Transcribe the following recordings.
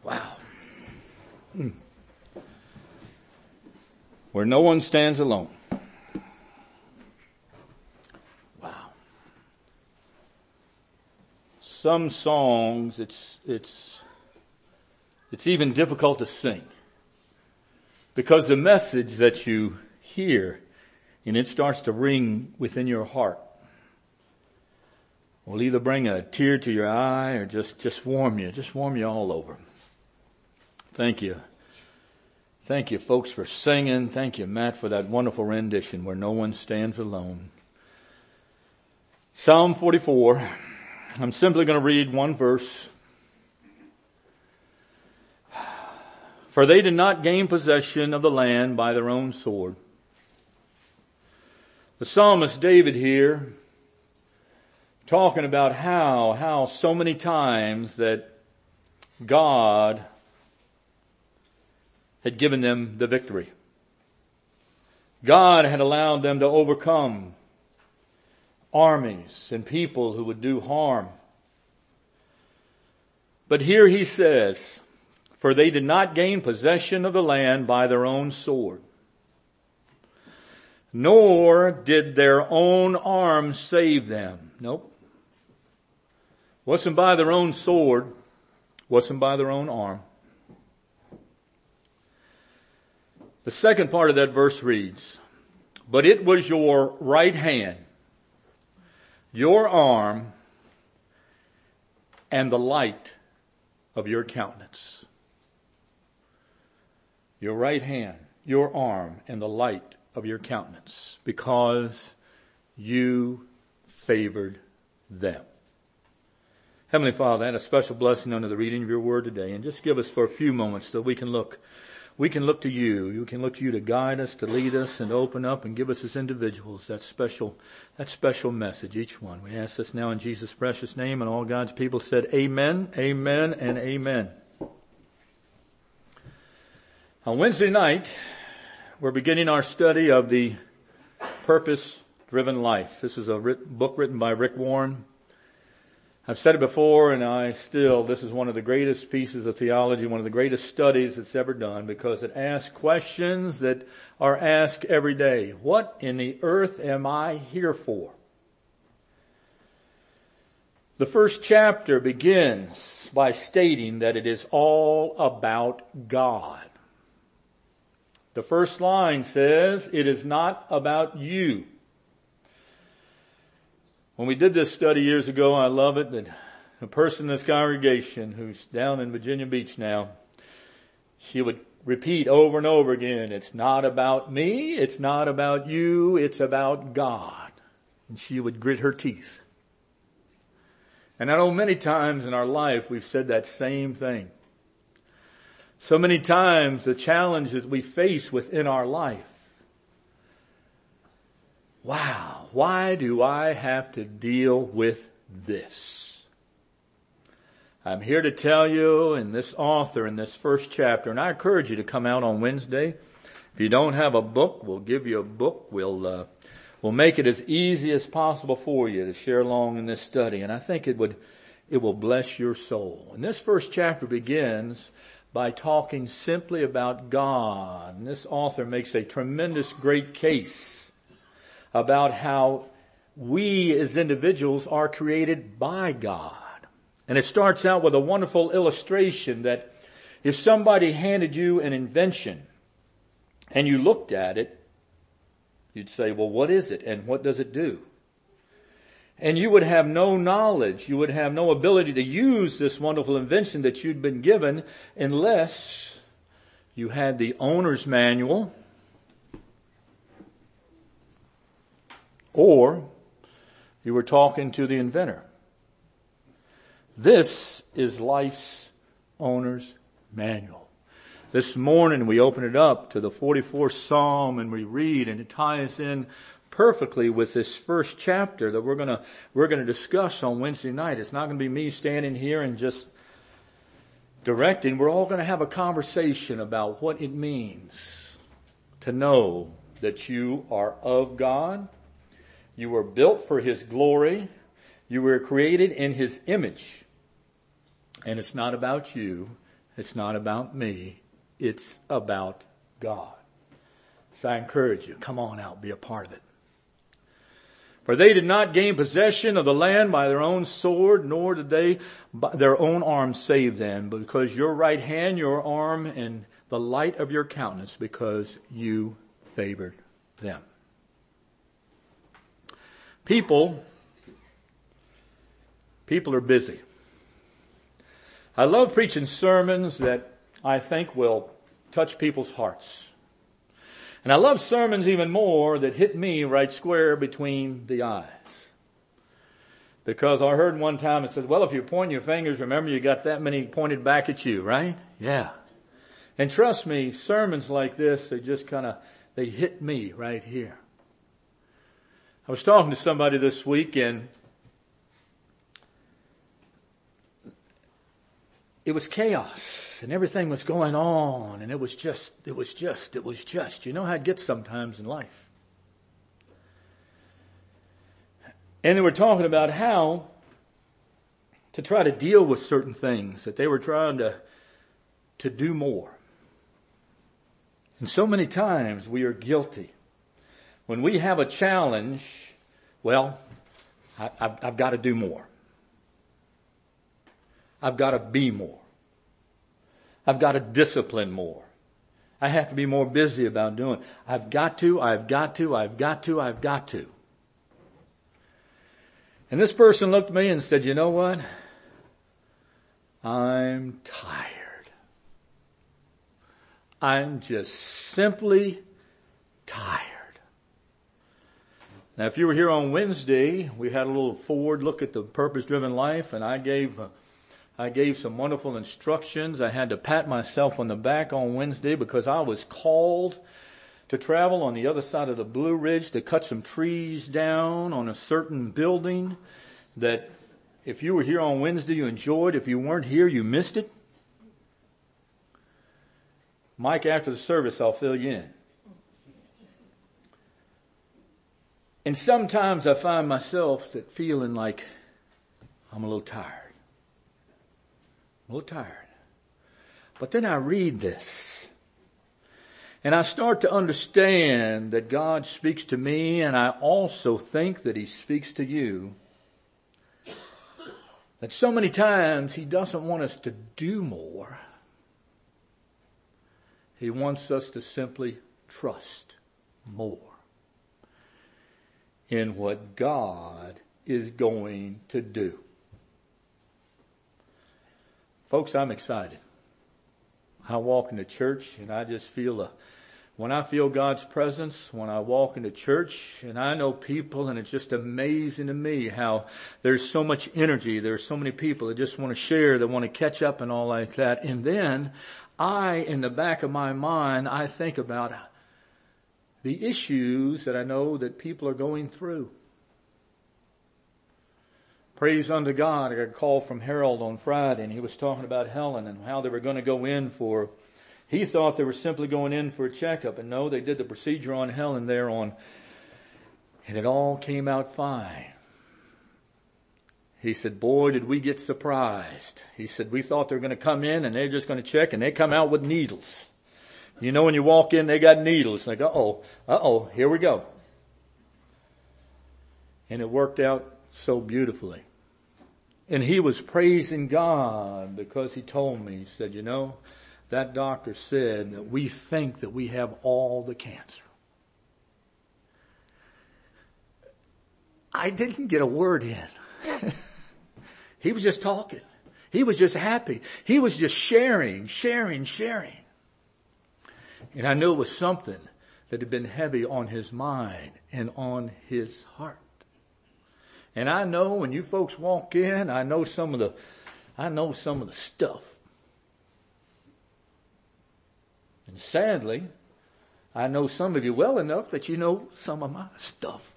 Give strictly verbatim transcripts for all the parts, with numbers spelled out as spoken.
Wow. Hmm. Where no one stands alone. Wow. Some songs, it's, it's, it's even difficult to sing. Because the message that you hear, and it starts to ring within your heart, will either bring a tear to your eye or just, just warm you, just warm you all over. Thank you. Thank you, folks, for singing. Thank you, Matt, for that wonderful rendition, Where No One Stands Alone. Psalm forty-four. I'm simply going to read one verse. For they did not gain possession of the land by their own sword. The psalmist David here, talking about how, how so many times that God had given them the victory. God had allowed them to overcome armies and people who would do harm. But here he says, for they did not gain possession of the land by their own sword, nor did their own arm save them. Nope. Wasn't by their own sword, wasn't by their own arm. The second part of that verse reads, but it was your right hand, your arm, and the light of your countenance. Your right hand, your arm, and the light of your countenance, because you favored them. Heavenly Father, add a special blessing under the reading of your word today, and just give us for a few moments so we can look We can look to you. You can look to you to guide us, to lead us, and to open up and give us as individuals that special, that special message, each one. We ask this now in Jesus' precious name, and all God's people said amen, amen, and amen. On Wednesday night, we're beginning our study of the Purpose-Driven Life. This is a writ- book written by Rick Warren. I've said it before, and I still, this is one of the greatest pieces of theology, one of the greatest studies that's ever done, because it asks questions that are asked every day. What in the earth am I here for? The first chapter begins by stating that it is all about God. The first line says, it is not about you. When we did this study years ago, I love it that a person in this congregation who's down in Virginia Beach now, she would repeat over and over again, it's not about me, it's not about you, it's about God. And she would grit her teeth. And I know many times in our life we've said that same thing. So many times the challenges we face within our life. Wow, why do I have to deal with this? I'm here to tell you, and this author in this first chapter, and I encourage you to come out on Wednesday. If you don't have a book, we'll give you a book. We'll, uh, we'll make it as easy as possible for you to share along in this study. And I think it would, it will bless your soul. And this first chapter begins by talking simply about God. And this author makes a tremendous great case about how we as individuals are created by God. And it starts out with a wonderful illustration that if somebody handed you an invention and you looked at it, you'd say, well, what is it and what does it do? And you would have no knowledge, you would have no ability to use this wonderful invention that you'd been given unless you had the owner's manual, or you were talking to the inventor. This is life's owner's manual. This morning we open it up to the forty-fourth Psalm and we read, and it ties in perfectly with this first chapter that we're gonna, we're gonna discuss on Wednesday night. It's not gonna be me standing here and just directing. We're all gonna have a conversation about what it means to know that you are of God. You were built for His glory. You were created in His image. And it's not about you, It's not about me. It's about God. So I encourage you, come on out, be a part of it. For they did not gain possession of the land by their own sword, nor did they by their own arm save them, but because your right hand, your arm, and the light of your countenance, because you favored them. People, people are busy. I love preaching sermons that I think will touch people's hearts. And I love sermons even more that hit me right square between the eyes. Because I heard one time it said, well, if you point your fingers, remember you got that many pointed back at you, right? Yeah. And trust me, sermons like this, they just kind of, they hit me right here. I was talking to somebody this week and it was chaos and everything was going on and it was just, it was just, it was just. You know how it gets sometimes in life. And they were talking about how to try to deal with certain things, that they were trying to, to do more. And so many times we are guilty. When we have a challenge, well, I, I've, I've got to do more. I've got to be more. I've got to discipline more. I have to be more busy about doing. I've got to, I've got to, I've got to, I've got to. And this person looked at me and said, you know what? I'm tired. I'm just simply tired. Now, if you were here on Wednesday, we had a little forward look at the purpose-driven life, and I gave, uh, I gave some wonderful instructions. I had to pat myself on the back on Wednesday because I was called to travel on the other side of the Blue Ridge to cut some trees down on a certain building that if you were here on Wednesday, you enjoyed. If you weren't here, you missed it. Mike, after the service, I'll fill you in. And sometimes I find myself that feeling like I'm a little tired. I'm a little tired. But then I read this. And I start to understand that God speaks to me, and I also think that He speaks to you. That so many times He doesn't want us to do more. He wants us to simply trust more in what God is going to do. Folks, I'm excited. I walk into church and I just feel a, when I feel God's presence, when I walk into church and I know people, and it's just amazing to me how there's so much energy. There's so many people that just want to share, that want to catch up and all like that. And then I, in the back of my mind, I think about the issues that I know that people are going through. Praise unto God. I got a call from Harold on Friday, and he was talking about Helen and how they were going to go in for, he thought they were simply going in for a checkup. And no, they did the procedure on Helen there on, and it all came out fine. He said, boy, did we get surprised. He said, we thought they were going to come in and they're just going to check, and they come out with needles. You know, when you walk in, they got needles. Like, uh-oh, uh-oh, here we go. And it worked out so beautifully. And he was praising God because he told me, he said, you know, that doctor said that we think that we have all the cancer. I didn't get a word in. He was just talking. He was just happy. He was just sharing, sharing, sharing. And I knew it was something that had been heavy on his mind and on his heart. And I know when you folks walk in, I know some of the, I know some of the stuff. And sadly, I know some of you well enough that you know some of my stuff.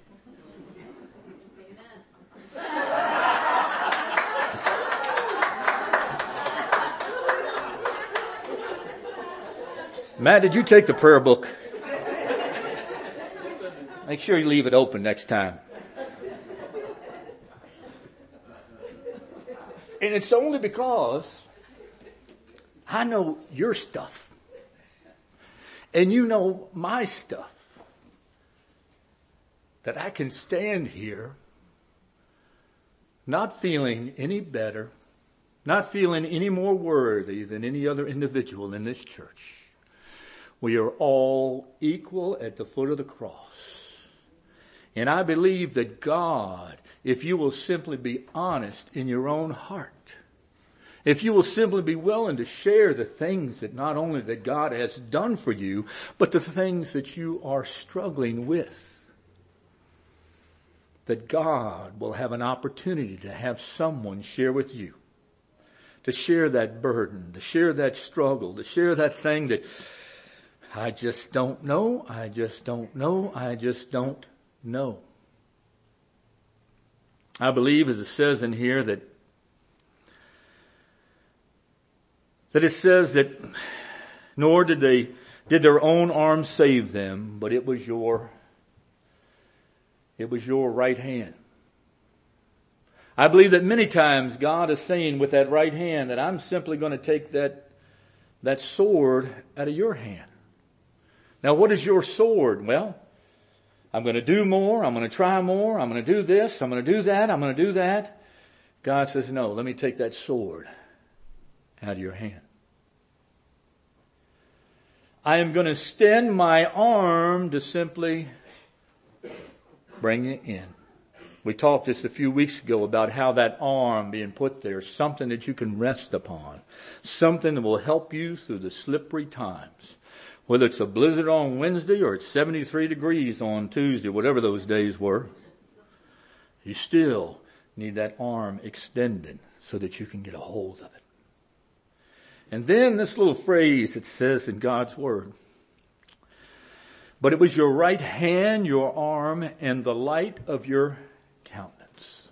Matt, did you take the prayer book? Make sure you leave it open next time. And it's only because I know your stuff. And you know my stuff. That I can stand here not feeling any better, not feeling any more worthy than any other individual in this church. We are all equal at the foot of the cross. And I believe that God, if you will simply be honest in your own heart, if you will simply be willing to share the things that not only that God has done for you, but the things that you are struggling with, that God will have an opportunity to have someone share with you, to share that burden, to share that struggle, to share that thing that I just don't know, I just don't know, I just don't know. I believe, as it says in here, that that it says that nor did they did their own arm save them, but it was your It was your right hand. I believe that many times God is saying with that right hand that I'm simply going to take that, that sword out of your hand. Now what is your sword? Well, I'm going to do more. I'm going to try more. I'm going to do this. I'm going to do that. I'm going to do that. God says, no, let me take that sword out of your hand. I am going to extend my arm to simply bring it in. We talked just a few weeks ago about how that arm being put there is something that you can rest upon. Something that will help you through the slippery times. Whether it's a blizzard on Wednesday or it's seventy-three degrees on Tuesday, whatever those days were, you still need that arm extended so that you can get a hold of it. And then this little phrase it says in God's Word, but it was your right hand, your arm, and the light of your countenance.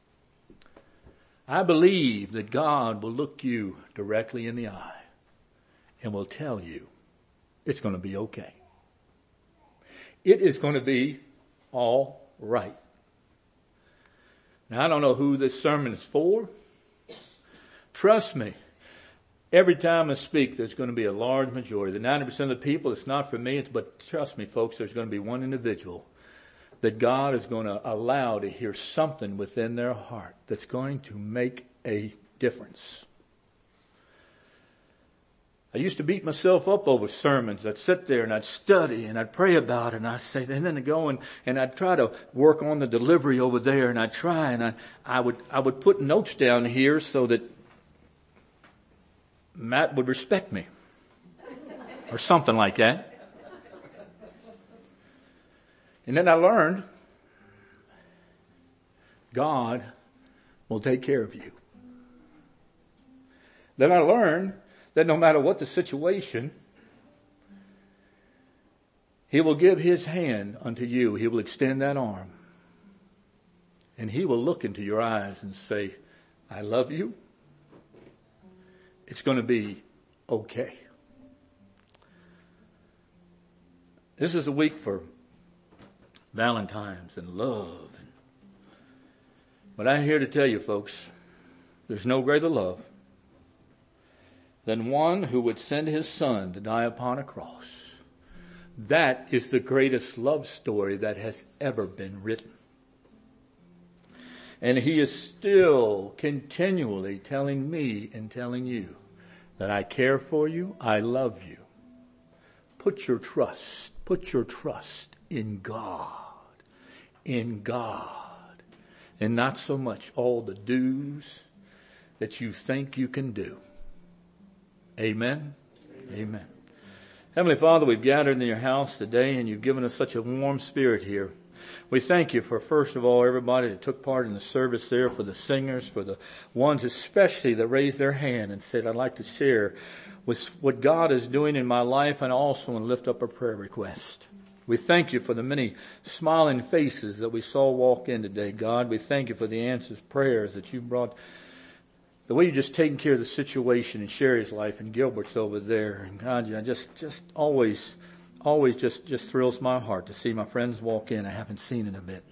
I believe that God will look you directly in the eye and will tell you it's going to be okay. It is going to be all right. Now, I don't know who this sermon is for. Trust me. Every time I speak, there's going to be a large majority. The ninety percent of the people, it's not for me, it's, but trust me, folks, there's going to be one individual that God is going to allow to hear something within their heart that's going to make a difference. I used to beat myself up over sermons. I'd sit there and I'd study and I'd pray about it and I'd say, and then I'd go and, and I'd try to work on the delivery over there and I'd try and I, I would, I would put notes down here so that Matt would respect me or something like that. And then I learned God will take care of you. Then I learned that no matter what the situation, He will give His hand unto you. He will extend that arm. And He will look into your eyes and say, I love you. It's going to be okay. This is a week for Valentine's and love. But I'm here to tell you, folks, there's no greater love than one who would send His Son to die upon a cross. That is the greatest love story that has ever been written. And He is still continually telling me and telling you that I care for you, I love you. Put your trust, put your trust in God, in God, and not so much all the do's that you think you can do. Amen? Amen. Amen. Heavenly Father, we've gathered in your house today and you've given us such a warm spirit here. We thank you for, first of all, everybody that took part in the service there, for the singers, for the ones especially that raised their hand and said, I'd like to share with what God is doing in my life and also and lift up a prayer request. We thank you for the many smiling faces that we saw walk in today, God. We thank you for the answers, prayers that you brought, the way you're just taking care of the situation in Sherry's life and Gilbert's over there. And God, you know, just, just always... Always just, just thrills my heart to see my friends walk in. I haven't seen in a bit.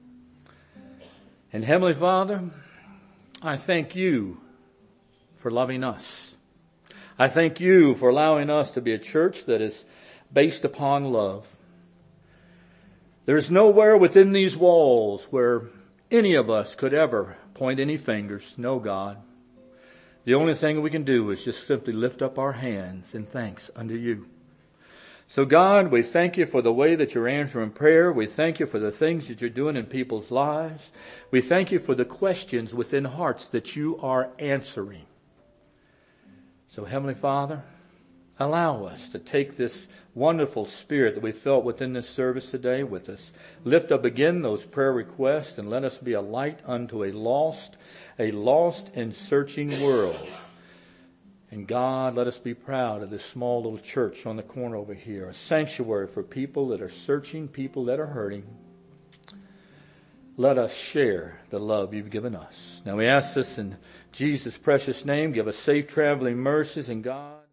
And Heavenly Father, I thank you for loving us. I thank you for allowing us to be a church that is based upon love. There's nowhere within these walls where any of us could ever point any fingers. No, God. The only thing we can do is just simply lift up our hands in thanks unto you. So God, we thank you for the way that you're answering prayer. We thank you for the things that you're doing in people's lives. We thank you for the questions within hearts that you are answering. So Heavenly Father, allow us to take this wonderful spirit that we felt within this service today with us. Lift up again those prayer requests and let us be a light unto a lost, a lost and searching world. And God, let us be proud of this small little church on the corner over here, a sanctuary for people that are searching, people that are hurting. Let us share the love you've given us. Now we ask this in Jesus' precious name. Give us safe traveling mercies, and God.